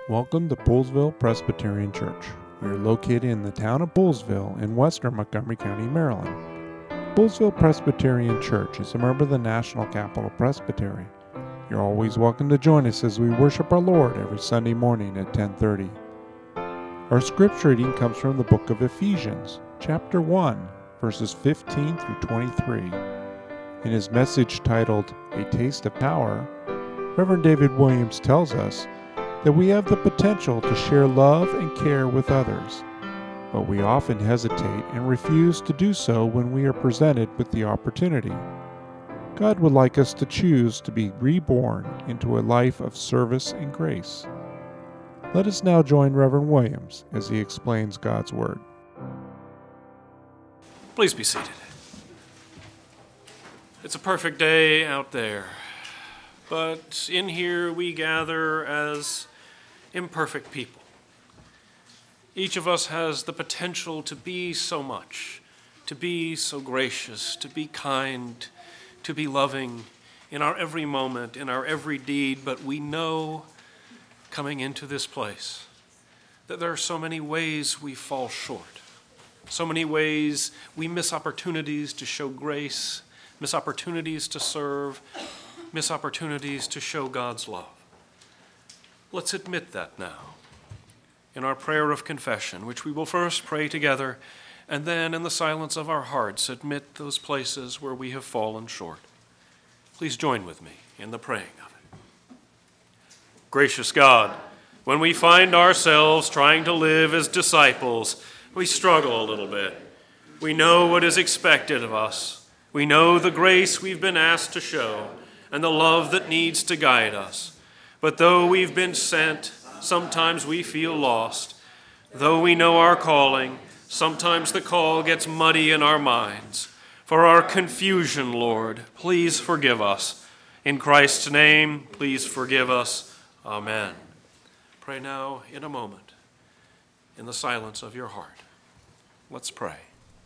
Welcome to Poolesville Presbyterian Church. We are located in the town of Poolesville in western Montgomery County, Maryland. Poolesville Presbyterian Church is a member of the National Capital Presbytery. You're always welcome to join us as we worship our Lord every Sunday morning at 10:30. Our scripture reading comes from the book of Ephesians, chapter 1, verses 15 through 23. In his message titled, A Taste of Power, Reverend David Williams tells us that we have the potential to share love and care with others, but we often hesitate and refuse to do so when we are presented with the opportunity. God would like us to choose to be reborn into a life of service and grace. Let us now join Reverend Williams as he explains God's Word. Please be seated. It's a perfect day out there, but in here we gather as imperfect people. Each of us has the potential to be so much, to be so gracious, to be kind, to be loving in our every moment, in our every deed, but we know coming into this place that there are so many ways we fall short, so many ways we miss opportunities to show grace, miss opportunities to serve, miss opportunities to show God's love. Let's admit that now in our prayer of confession, which we will first pray together, and then in the silence of our hearts admit those places where we have fallen short. Please join with me in the praying of it. Gracious God, when we find ourselves trying to live as disciples, we struggle a little bit. We know what is expected of us. We know the grace we've been asked to show and the love that needs to guide us. But though we've been sent, sometimes we feel lost. Though we know our calling, sometimes the call gets muddy in our minds. For our confusion, Lord, please forgive us. In Christ's name, please forgive us. Amen. Pray now in a moment, in the silence of your heart. Let's pray.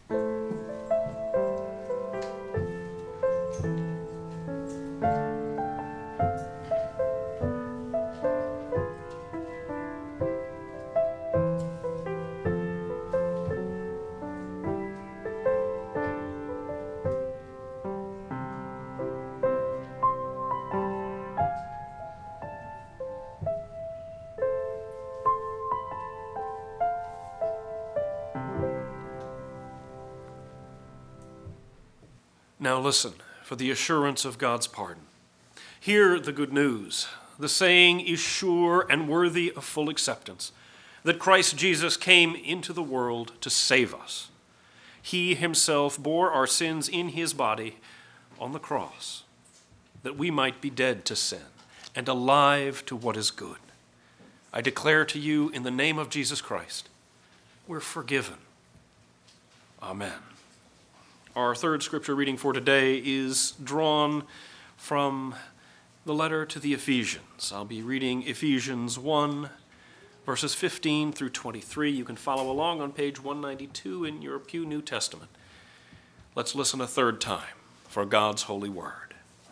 Now listen for the assurance of God's pardon. Hear the good news. The saying is sure and worthy of full acceptance, that Christ Jesus came into the world to save us. He himself bore our sins in his body on the cross, that we might be dead to sin and alive to what is good. I declare to you in the name of Jesus Christ, we're forgiven. Amen. Our third scripture reading for today is drawn from the letter to the Ephesians. I'll be reading Ephesians 1, verses 15 through 23. You can follow along on page 192 in your Pew New Testament. Let's listen a third time for God's holy word.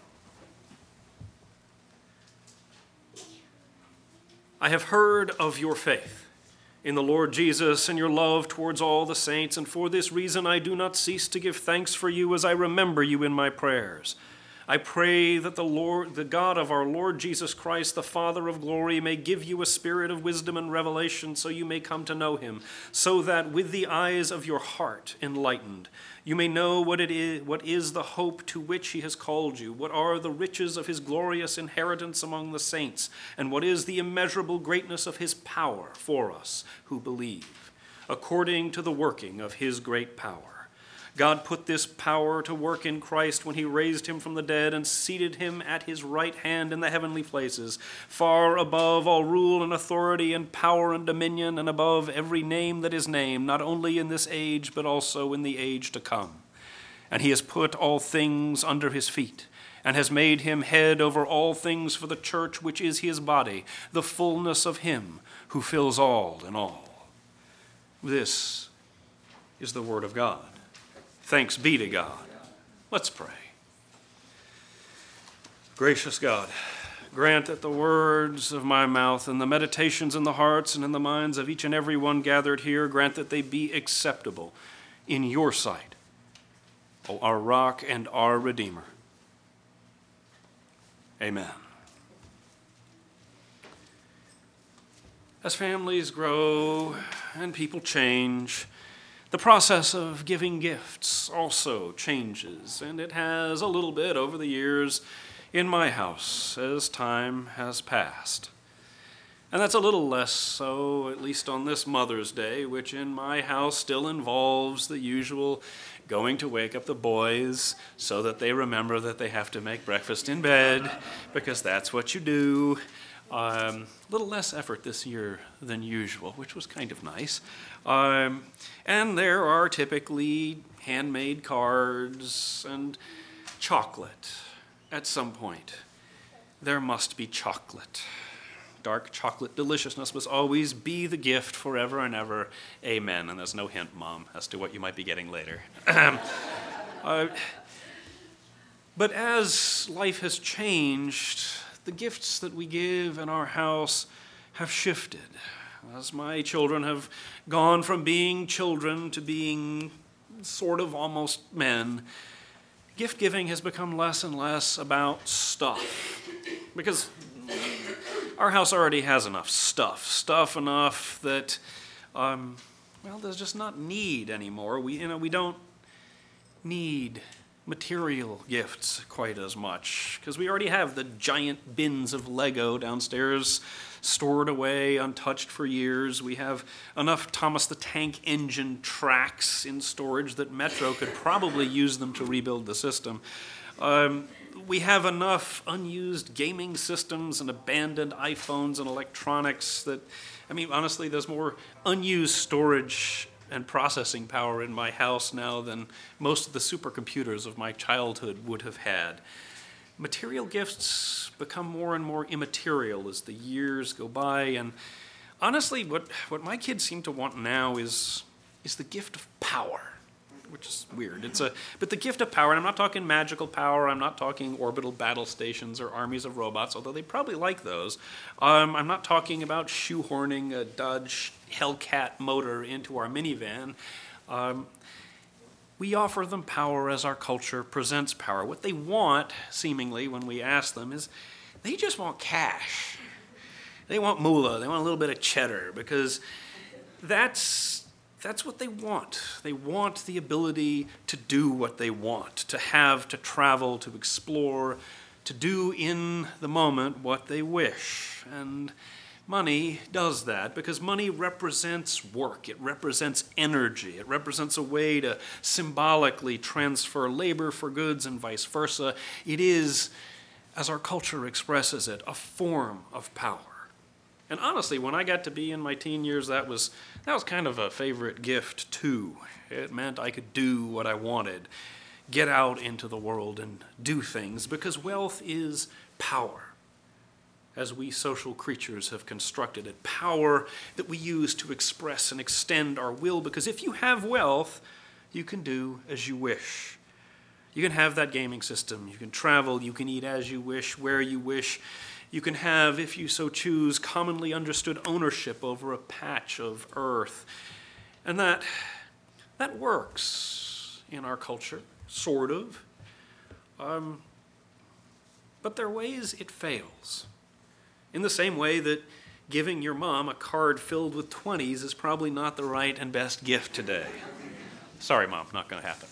I have heard of your faith in the Lord Jesus and your love towards all the saints, and for this reason I do not cease to give thanks for you as I remember you in my prayers. I pray that the God of our Lord Jesus Christ, the Father of glory, may give you a spirit of wisdom and revelation so you may come to know him, so that with the eyes of your heart enlightened, you may know what is the hope to which he has called you, what are the riches of his glorious inheritance among the saints, and what is the immeasurable greatness of his power for us who believe, according to the working of his great power. God put this power to work in Christ when he raised him from the dead and seated him at his right hand in the heavenly places, far above all rule and authority and power and dominion, and above every name that is named, not only in this age, but also in the age to come. And he has put all things under his feet, and has made him head over all things for the church, which is his body, the fullness of him who fills all in all. This is the word of God. Thanks be to God. Let's pray. Gracious God, Grant that the words of my mouth and the meditations in the hearts and in the minds of each and every one gathered here, grant that they be acceptable in your sight, O our rock and our Redeemer. Amen. As families grow and people change, the process of giving gifts also changes, and it has a little bit over the years in my house as time has passed. And that's a little less so, at least on this Mother's Day, which in my house still involves the usual going to wake up the boys so that they remember that they have to make breakfast in bed, because that's what you do. A little less effort this year than usual, which was kind of nice. And there are typically handmade cards and chocolate. At some point, there must be chocolate. Dark chocolate deliciousness must always be the gift forever and ever. Amen. And there's no hint, Mom, as to what you might be getting later. But as life has changed, the gifts that we give in our house have shifted. As my children have gone from being children to being sort of almost men, gift giving has become less and less about stuff, because our house already has enough stuff enough that, there's just not need anymore. We don't need material gifts quite as much, because we already have the giant bins of Lego downstairs stored away untouched for years. We have enough Thomas the Tank Engine tracks in storage that Metro could probably use them to rebuild the system. We have enough unused gaming systems and abandoned iPhones and electronics that, honestly, there's more unused storage and processing power in my house now than most of the supercomputers of my childhood would have had. Material gifts become more and more immaterial as the years go by, and honestly, what my kids seem to want now is the gift of power, which is weird. But the gift of power, and I'm not talking magical power, I'm not talking orbital battle stations or armies of robots, although they probably like those. I'm not talking about shoehorning a Dodge Hellcat motor into our minivan. We offer them power as our culture presents power. What they want, seemingly, when we ask them, is they just want cash. They want moolah. They want a little bit of cheddar, because that's what they want. They want the ability to do what they want, to have, to travel, to explore, to do in the moment what they wish. And money does that, because money represents work. It represents energy. It represents a way to symbolically transfer labor for goods and vice versa. It is, as our culture expresses it, a form of power. And honestly, when I got to be in my teen years, that was kind of a favorite gift too. It meant I could do what I wanted, get out into the world and do things, because wealth is power, as we social creatures have constructed it. Power that we use to express and extend our will, because if you have wealth, you can do as you wish. You can have that gaming system, you can travel, you can eat as you wish, where you wish. You can have, if you so choose, commonly understood ownership over a patch of earth. And that works in our culture, sort of. But there are ways it fails. In the same way that giving your mom a card filled with 20s is probably not the right and best gift today. Sorry, Mom, not going to happen.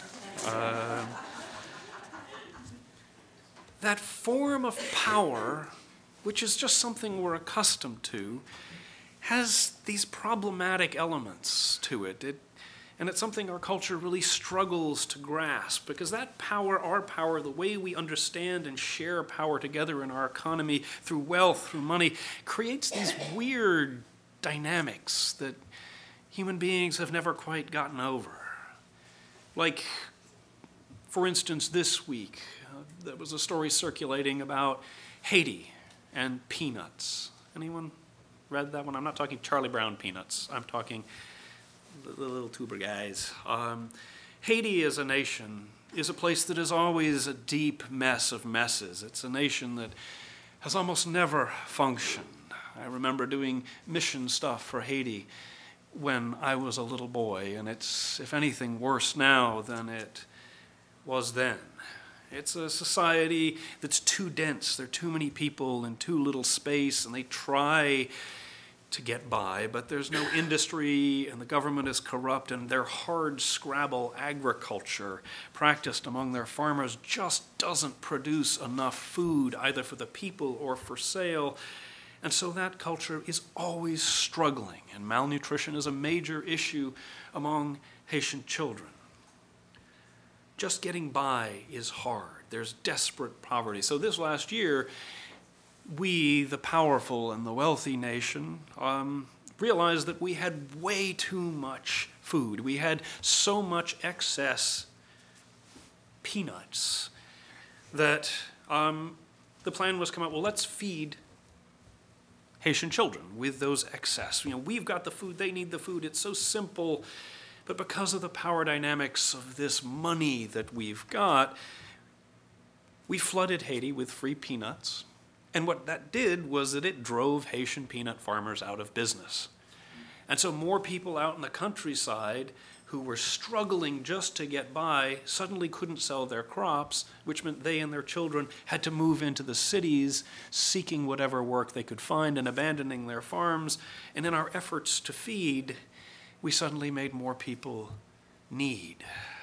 That form of power, which is just something we're accustomed to, has these problematic elements to it. And it's something our culture really struggles to grasp, because that power, our power, the way we understand and share power together in our economy through wealth, through money, creates these weird dynamics that human beings have never quite gotten over. Like, for instance, this week, there was a story circulating about Haiti and peanuts. Anyone read that one? I'm not talking Charlie Brown peanuts. I'm talking the little tuber guys. Haiti as a nation is a place that is always a deep mess of messes. It's a nation that has almost never functioned. I remember doing mission stuff for Haiti when I was a little boy, and it's, if anything, worse now than it was then. It's a society that's too dense. There are too many people in too little space, and they try to get by, but there's no industry, and the government is corrupt, and their hard scrabble agriculture practiced among their farmers just doesn't produce enough food, either for the people or for sale. And so that culture is always struggling, and malnutrition is a major issue among Haitian children. Just getting by is hard. There's desperate poverty. So this last year, we, the powerful and the wealthy nation, realized that we had way too much food. We had so much excess peanuts that the plan was come out, well, let's feed Haitian children with those excess. We've got the food, they need the food. It's so simple. But because of the power dynamics of this money that we've got, we flooded Haiti with free peanuts. And what that did was that it drove Haitian peanut farmers out of business. And so more people out in the countryside who were struggling just to get by suddenly couldn't sell their crops, which meant they and their children had to move into the cities, seeking whatever work they could find and abandoning their farms. And in our efforts to feed, we suddenly made more people need.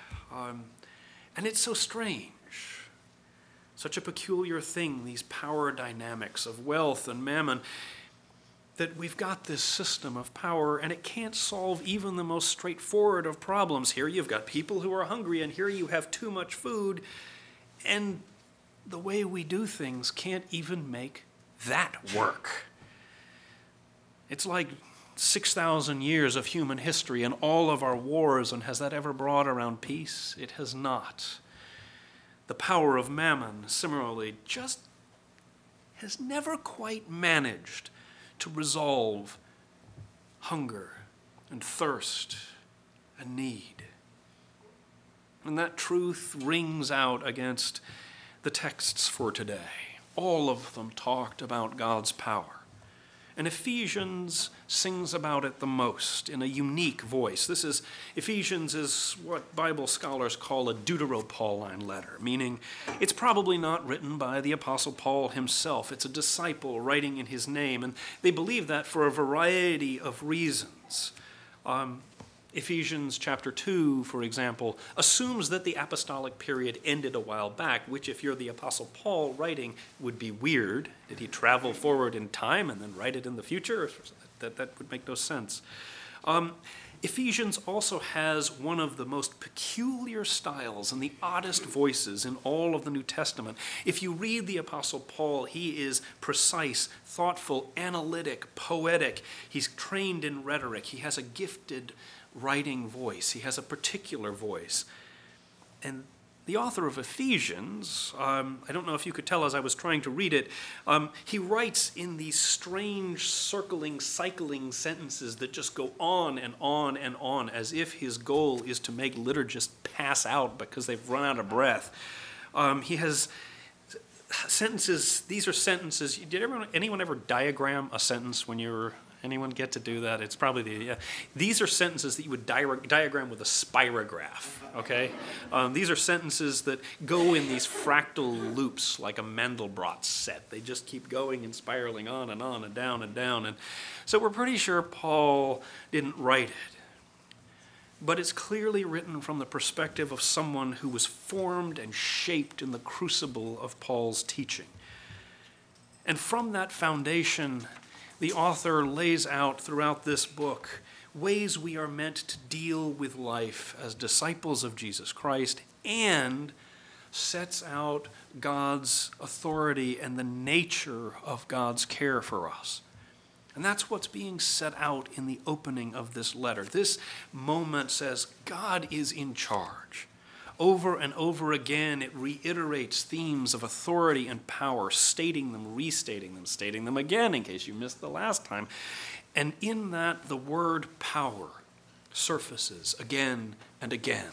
And it's so strange. Such a peculiar thing, these power dynamics of wealth and mammon, that we've got this system of power, and it can't solve even the most straightforward of problems. Here you've got people who are hungry, and here you have too much food, and the way we do things can't even make that work. It's like 6,000 years of human history and all of our wars, and has that ever brought around peace? It has not. The power of mammon, similarly, just has never quite managed to resolve hunger and thirst and need. And that truth rings out against the texts for today. All of them talked about God's power. And Ephesians sings about it the most in a unique voice. Ephesians is what Bible scholars call a Deuteropauline letter, meaning it's probably not written by the Apostle Paul himself. It's a disciple writing in his name, and they believe that for a variety of reasons. Ephesians chapter 2, for example, assumes that the apostolic period ended a while back, which if you're the Apostle Paul writing would be weird. Did he travel forward in time and then write it in the future? That would make no sense. Ephesians also has one of the most peculiar styles and the oddest voices in all of the New Testament. If you read the Apostle Paul, he is precise, thoughtful, analytic, poetic. He's trained in rhetoric. He has a gifted writing voice. He has a particular voice. And the author of Ephesians, I don't know if you could tell as I was trying to read it, he writes in these strange circling, cycling sentences that just go on and on and on, as if his goal is to make liturgists pass out because they've run out of breath. He has sentences, these are sentences. Did anyone ever diagram a sentence when you were... Anyone get to do that? It's probably these are sentences that you would diagram with a spirograph, okay? These are sentences that go in these fractal loops like a Mandelbrot set. They just keep going and spiraling on and down and down. And so we're pretty sure Paul didn't write it. But it's clearly written from the perspective of someone who was formed and shaped in the crucible of Paul's teaching. And from that foundation, the author lays out throughout this book ways we are meant to deal with life as disciples of Jesus Christ, and sets out God's authority and the nature of God's care for us. And that's what's being set out in the opening of this letter. This moment says God is in charge. Over and over again, it reiterates themes of authority and power, stating them, restating them, stating them again in case you missed the last time. And in that, the word power surfaces again and again.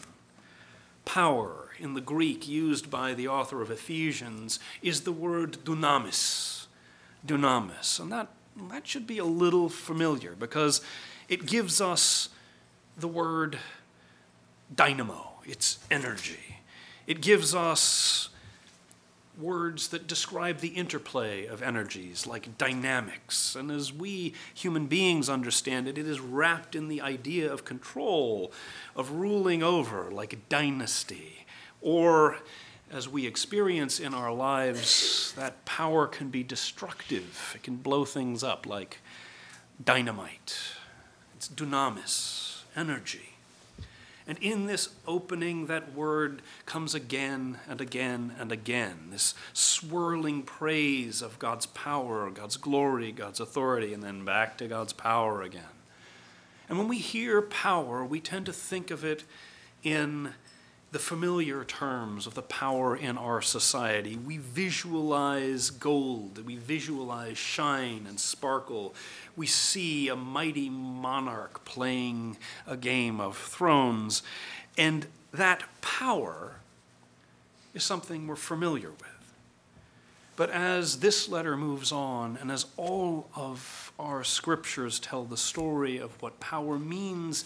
Power, in the Greek used by the author of Ephesians, is the word dunamis. dunamis. And that should be a little familiar because it gives us the word dynamo, it's energy. It gives us words that describe the interplay of energies like dynamics. And as we human beings understand it, it is wrapped in the idea of control, of ruling over, like dynasty. Or, as we experience in our lives, that power can be destructive. It can blow things up like dynamite. It's dunamis, energy. And in this opening, that word comes again and again and again, this swirling praise of God's power, God's glory, God's authority, and then back to God's power again. And when we hear power, we tend to think of it in the familiar terms of the power in our society. We visualize gold, we visualize shine and sparkle. We see a mighty monarch playing a game of thrones, and that power is something we're familiar with. But as this letter moves on, and as all of our scriptures tell the story of what power means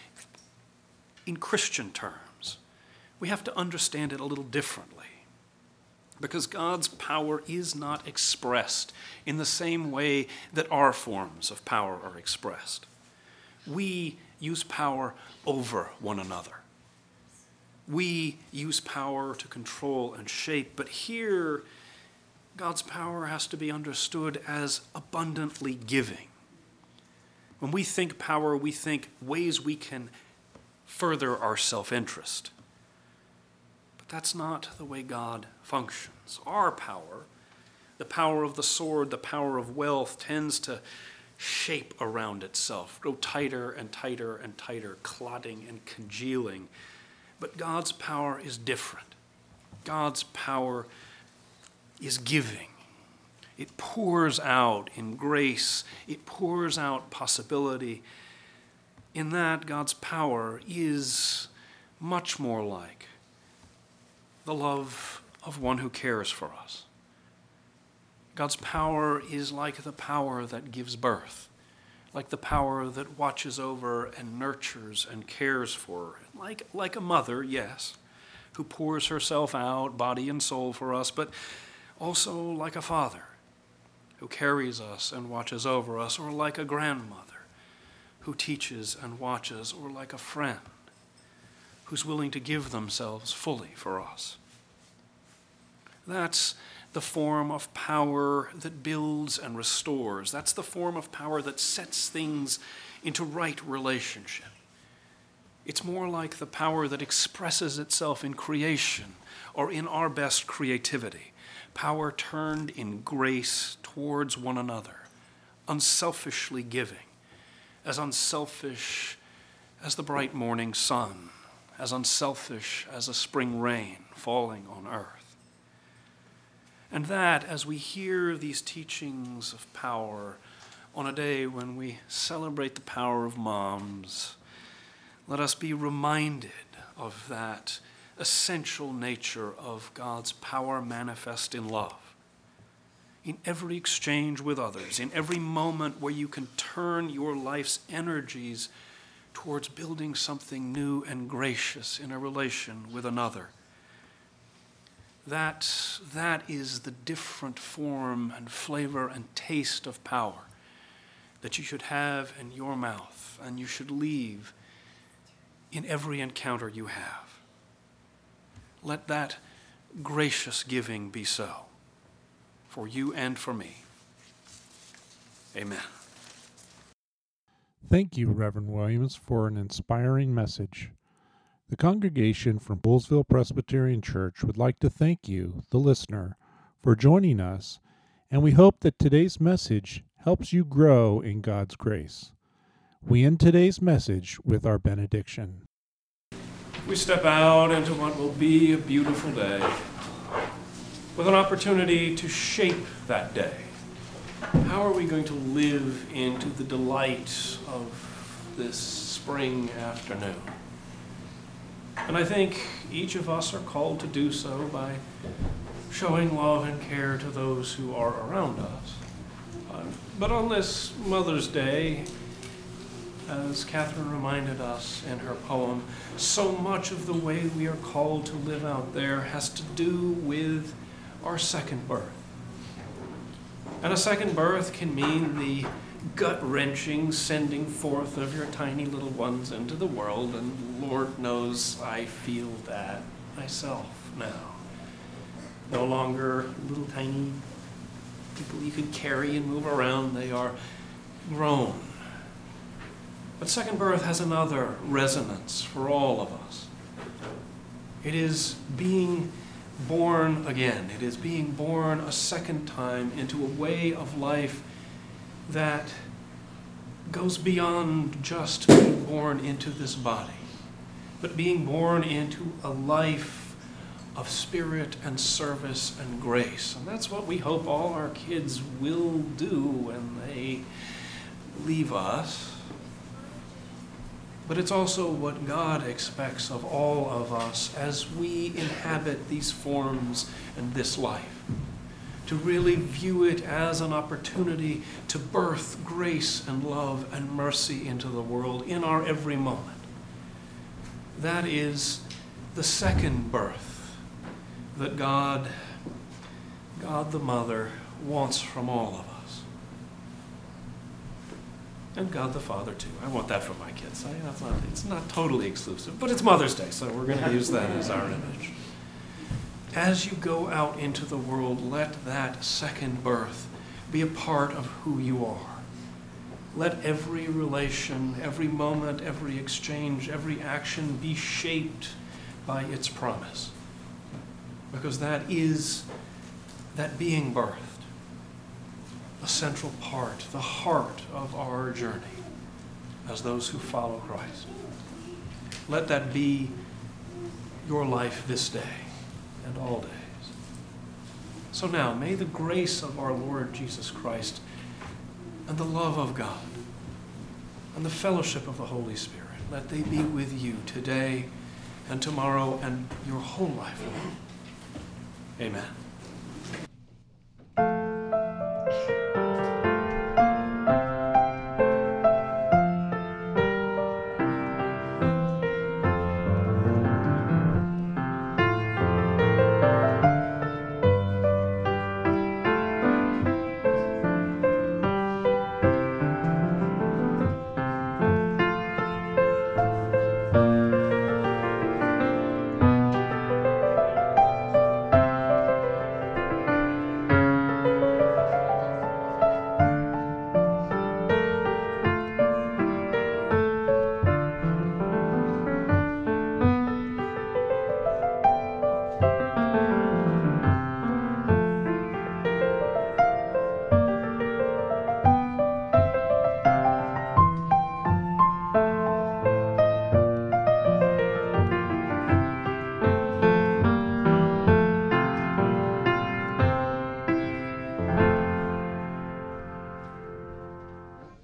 in Christian terms, we have to understand it a little differently, because God's power is not expressed in the same way that our forms of power are expressed. We use power over one another. We use power to control and shape, but here God's power has to be understood as abundantly giving. When we think power, we think ways we can further our self-interest. That's not the way God functions. Our power, the power of the sword, the power of wealth, tends to shape around itself, grow tighter and tighter and tighter, clotting and congealing. But God's power is different. God's power is giving. It pours out in grace. It pours out possibility. In that, God's power is much more like the love of one who cares for us. God's power is like the power that gives birth, like the power that watches over and nurtures and cares for, like a mother, yes, who pours herself out, body and soul, for us, but also like a father who carries us and watches over us, or like a grandmother who teaches and watches, or like a friend who's willing to give themselves fully for us. That's the form of power that builds and restores. That's the form of power that sets things into right relationship. It's more like the power that expresses itself in creation or in our best creativity. Power turned in grace towards one another, unselfishly giving, as unselfish as the bright morning sun, as unselfish as a spring rain falling on earth. And that, as we hear these teachings of power on a day when we celebrate the power of moms, let us be reminded of that essential nature of God's power manifest in love. In every exchange with others, in every moment where you can turn your life's energies towards building something new and gracious in a relation with another. That is the different form and flavor and taste of power that you should have in your mouth and you should leave in every encounter you have. Let that gracious giving be so for you and for me. Amen. Thank you, Reverend Williams, for an inspiring message. The congregation from Bullsville Presbyterian Church would like to thank you, the listener, for joining us, and we hope that today's message helps you grow in God's grace. We end today's message with our benediction. We step out into what will be a beautiful day with an opportunity to shape that day. How are we going to live into the delight of this spring afternoon? And I think each of us are called to do so by showing love and care to those who are around us, But on this Mother's Day, as Catherine reminded us in her poem, so much of the way we are called to live out there has to do with our second birth. And a second birth can mean the gut-wrenching sending forth of your tiny little ones into the world, and Lord knows I feel that myself now. No longer little tiny people you can carry and move around, they are grown. But second birth has another resonance for all of us. It is being born again. It is being born a second time into a way of life that goes beyond just being born into this body, but being born into a life of spirit and service and grace. And that's what we hope all our kids will do when they leave us. But it's also what God expects of all of us as we inhabit these forms and this life, to really view it as an opportunity to birth grace and love and mercy into the world in our every moment. That is the second birth that God the Mother, wants from all of us. And God the Father, too. I want that for my kids. It's not totally exclusive, but it's Mother's Day, so we're going to use that as our image. As you go out into the world, let that second birth be a part of who you are. Let every relation, every moment, every exchange, every action be shaped by its promise. Because that is that being birthed, a central part, the heart of our journey as those who follow Christ. Let that be your life this day and all days. So now, may the grace of our Lord Jesus Christ and the love of God and the fellowship of the Holy Spirit, let they be with you today and tomorrow and your whole life long. Amen.